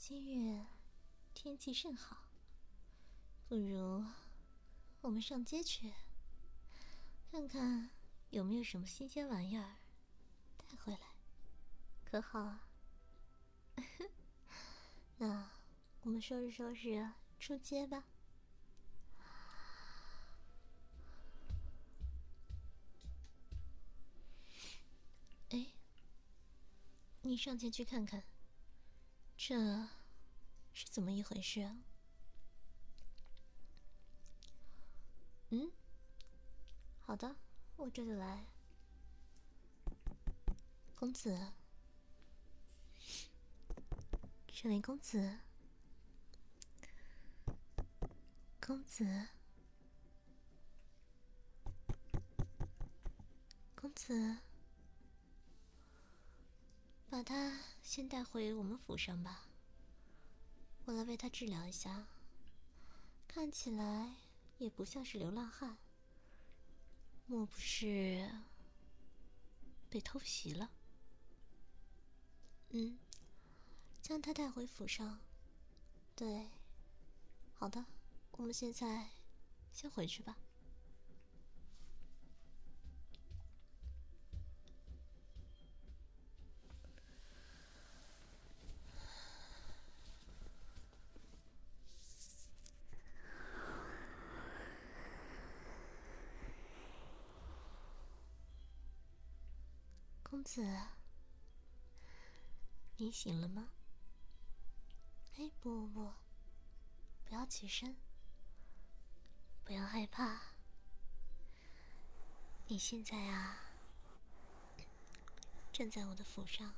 今日天气甚好，不如我们上街去，看看有没有什么新鲜玩意儿带回来，可好啊？那我们收拾收拾出街吧。哎，你上前去看看，这是怎么一回事啊？好的，我这就来。公子，这位公子，公子，公子，把他先带回我们府上吧，我来为他治疗一下。看起来也不像是流浪汉，莫不是被偷袭了？将他带回府上。对，好的，我们现在先回去吧。公子，你醒了吗？哎，不，不要起身，不要害怕。你现在啊，正在我的府上。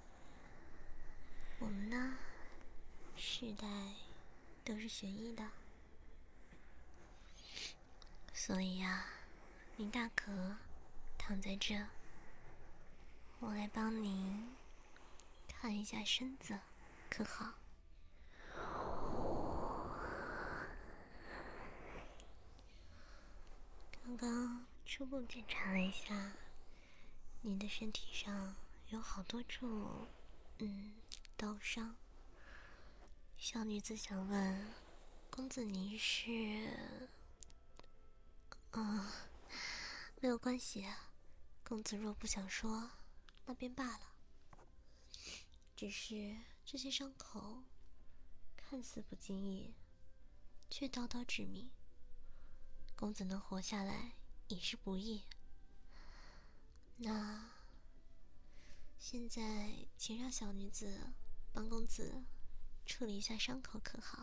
我们呢，世代都是学医的，所以啊，您大可躺在这，我来帮您看一下身子，可好？刚刚初步检查了一下，你的身体上有好多处，刀伤。小女子想问，公子您是？没有关系啊，公子若不想说，那便罢了。只是这些伤口看似不经意，却刀刀致命。公子能活下来已是不易。那现在请让小女子帮公子处理一下伤口，可好？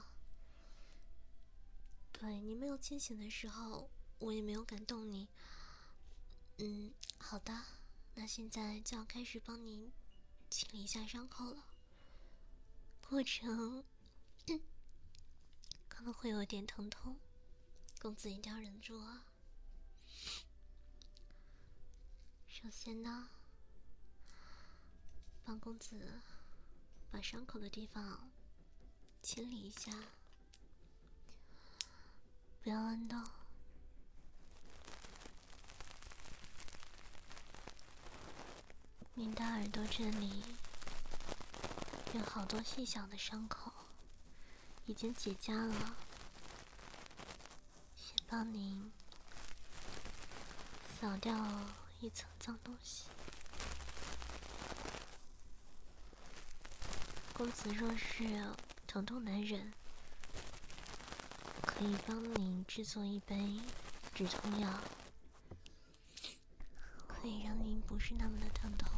对，你没有清醒的时候，我也没有敢动你。好的，那现在就要开始帮您清理一下伤口了。过程可能会有点疼痛，公子一定要忍住啊。首先呢，帮公子把伤口的地方清理一下，不要乱动。您的耳朵这里有好多细小的伤口，已经结痂了。先帮您扫掉一层脏东西。公子若是疼痛难忍，可以帮您制作一杯止痛药，可以让您不是那么的疼痛。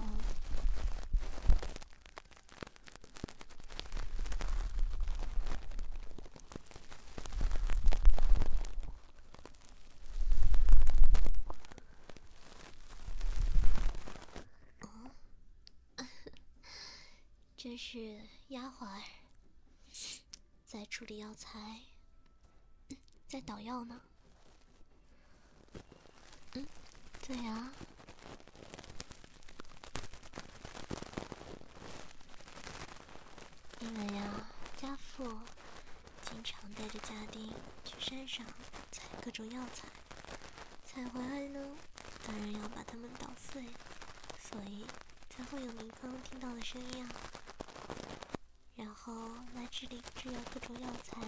这是丫鬟儿在处理药材，在捣药呢。对呀。因为呀，家父经常带着家丁去山上采各种药材，采回来呢，当然要把它们捣碎，所以才会有您刚刚听到的声音啊。然后来制药各种药材，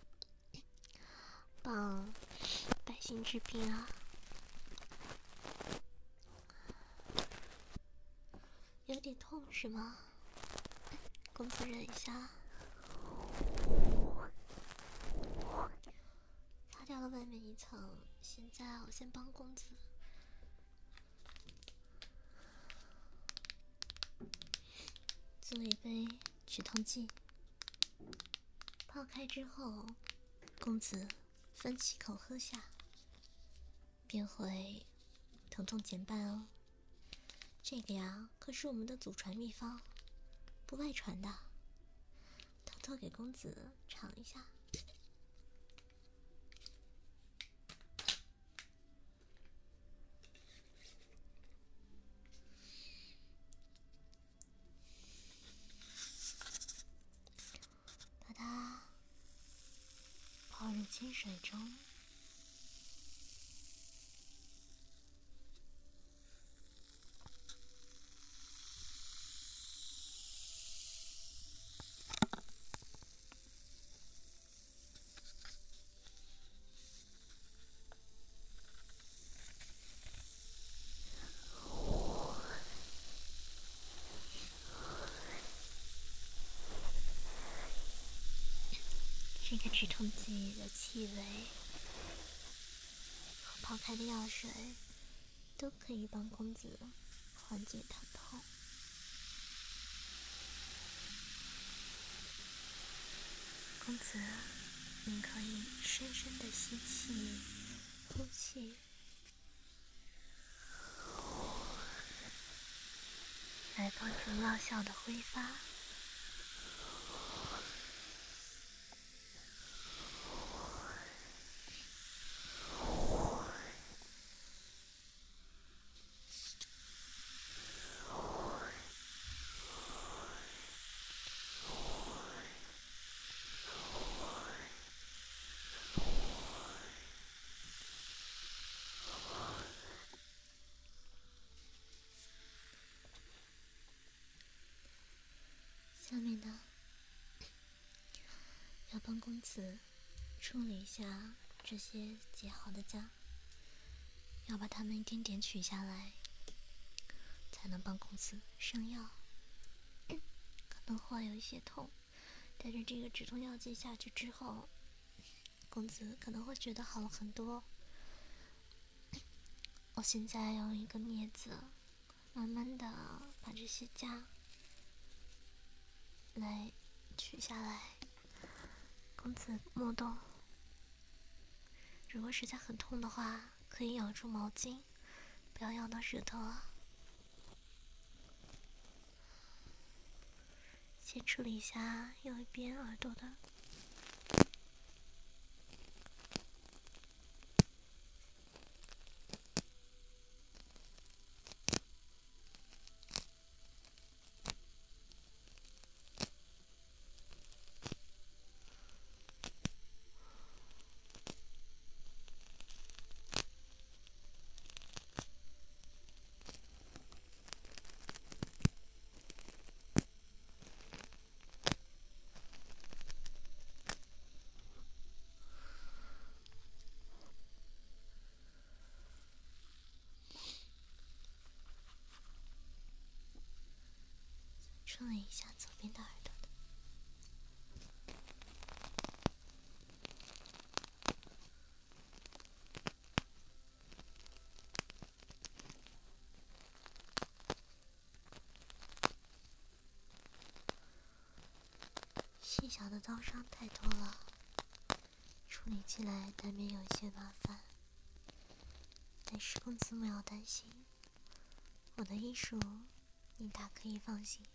帮百姓治病啊。有点痛是吗？公子忍一下。擦掉了外面一层，现在我先帮公子做一杯止痛剂，泡开之后，公子分几口喝下，便会疼痛减半哦。这个呀，可是我们的祖传秘方，不外传的。偷偷给公子尝一下。把它泡入清水中，这个止痛剂的气味和泡开的药水都可以帮公子缓解疼痛。公子，您可以深深的吸气、呼气，来帮助药效的挥发。下面呢，要帮公子处理一下这些结好的痂，要把它们一点点取下来，才能帮公子上药。可能会有一些痛，但是这个止痛药剂下去之后，公子可能会觉得好了很多。我现在用一个镊子，慢慢的把这些痂来取下来。公子莫动，如果实在很痛的话，可以咬住毛巾，不要咬到舌头啊。先处理一下右一边耳朵的。处理一下左边的耳朵的。细小的刀伤太多了，处理起来难免有一些麻烦。但是公子不要担心，我的医术你大可以放心。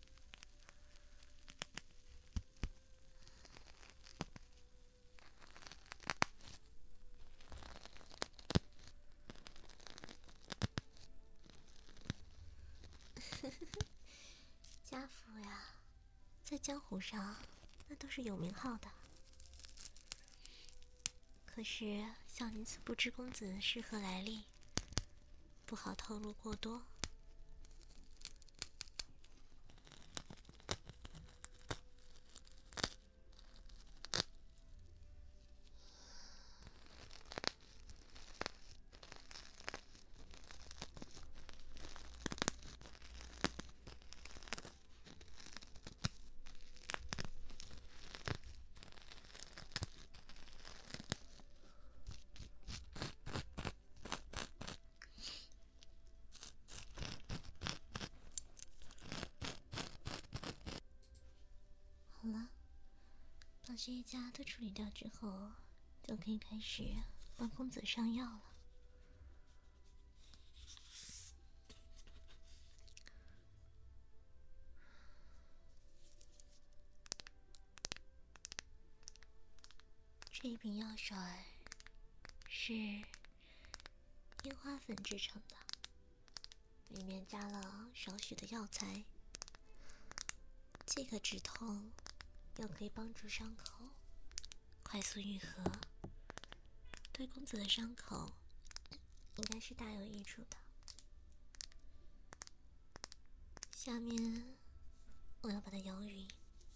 家父呀，在江湖上那都是有名号的。可是像您此不知公子是何来历，不好透露过多。 好了，把这一家都处理掉之后，就可以开始帮公子上药了。这一瓶药水是烟花粉制成的，里面加了少许的药材，既可止痛，又可以帮助伤口快速愈合，对公子的伤口应该是大有益处的。下面我要把它摇匀。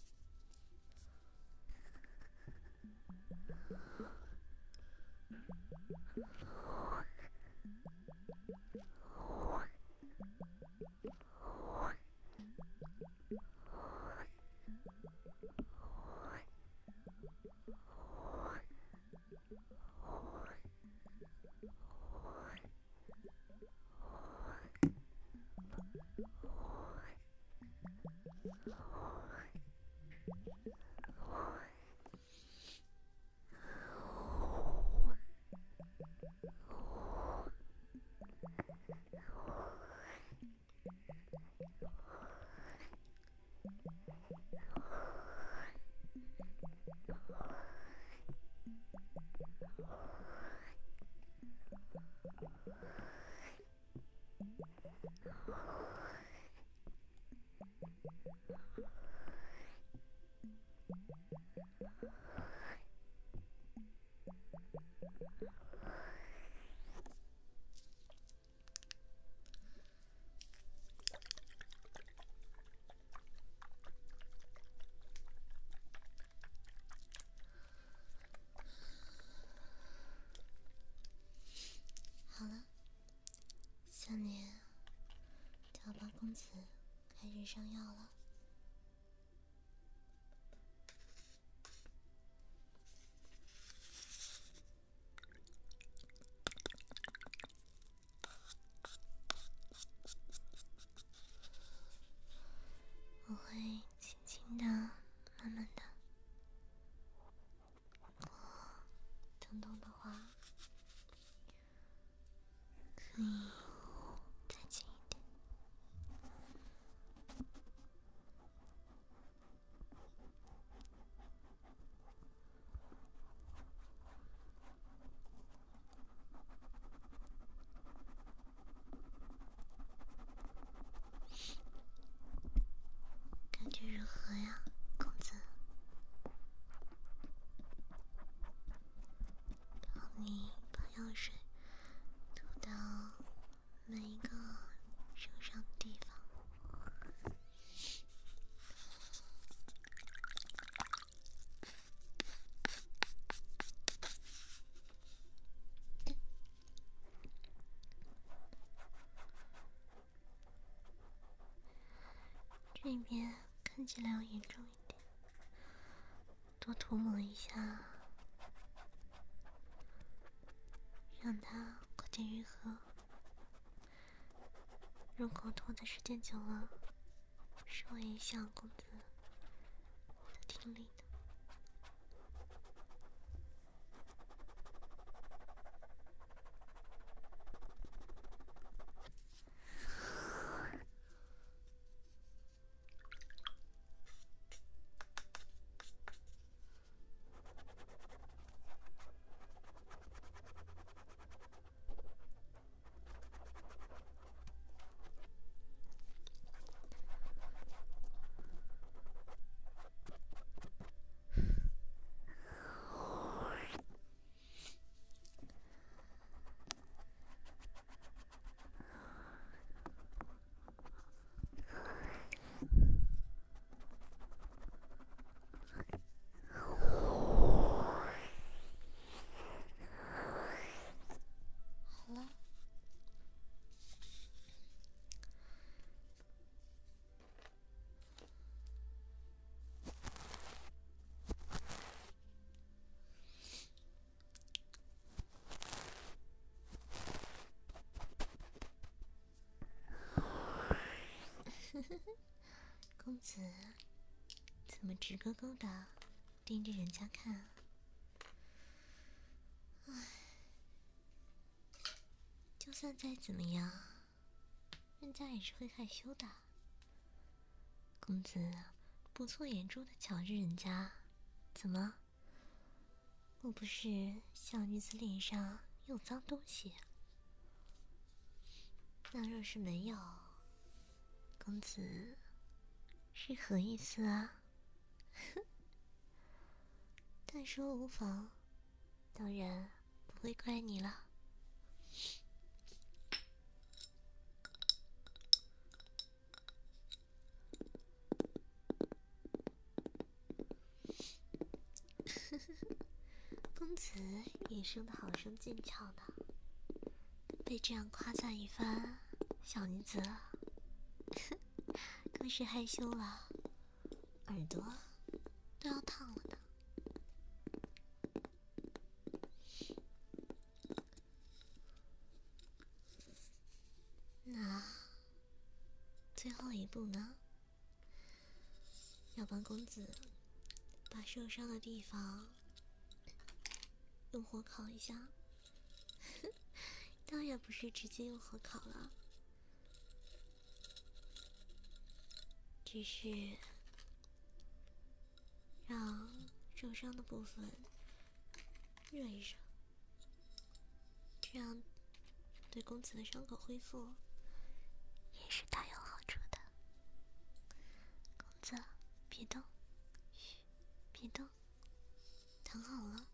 好了，下面就要帮公子开始上药了。我会轻轻的、慢慢的，如果疼痛的话，可以再轻一点。感觉如何呀，公子？帮你把药水涂到每一个受伤的地方。这边看起来要严重一点，多涂抹一下，让它快点愈合。如果拖的时间久了，是会影响公子的听力的。好了，公子怎怎么直勾勾的盯着人家看啊？唉，就算再怎么样，人家也是会害羞的。公子不错眼珠的瞧着人家，怎么？我不是小女子脸上有脏东西？那若是没有，公子是何意思啊？但说无妨，当然不会怪你了。公子也生得好生俊俏呢，被这样夸赞一番，小女子更是害羞了，耳朵都要烫了呢。那最后一步呢？要帮公子把受伤的地方用火烤一下。当然不是直接用火烤了，只是让受伤的部分热一热，这样对公子的伤口恢复也是大有好处的。公子，别动，嘘，别动，躺好了。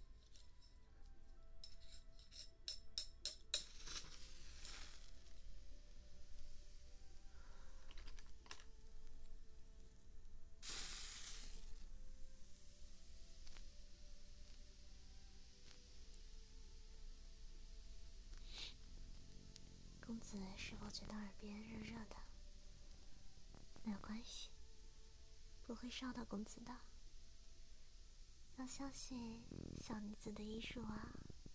公子是否觉得耳边热热的？没有关系，不会烧到公子的。要相信小女子的医术啊！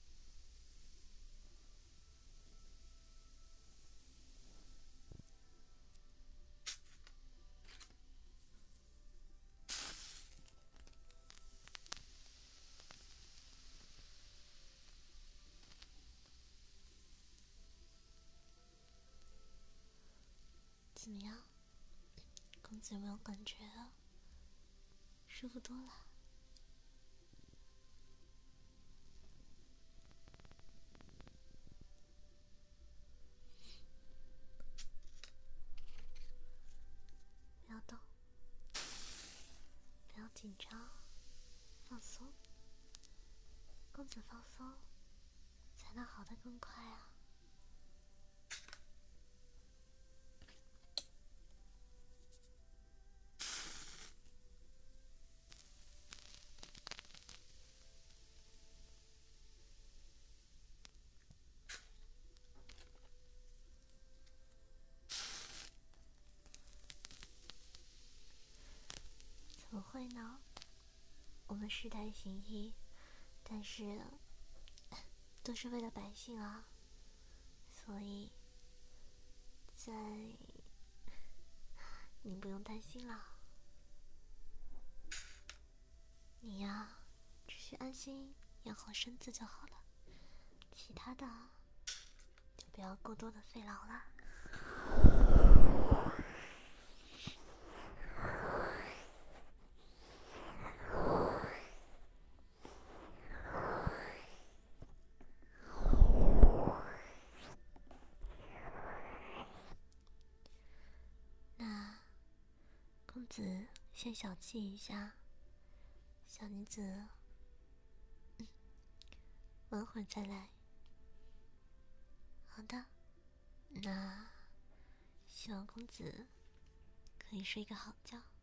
怎么样？公子有没有感觉舒服多了？不要动，不要紧张，放松。公子放松，才能好得更快啊！怎么会呢？我们世代行医，但是都是为了百姓啊，所以您不用担心了。你呀，只需安心养好身子就好了，其他的就不要过多的费劳了。那公子先小憩一下，小女子晚会儿再来。好的，那希望公子可以睡个好觉。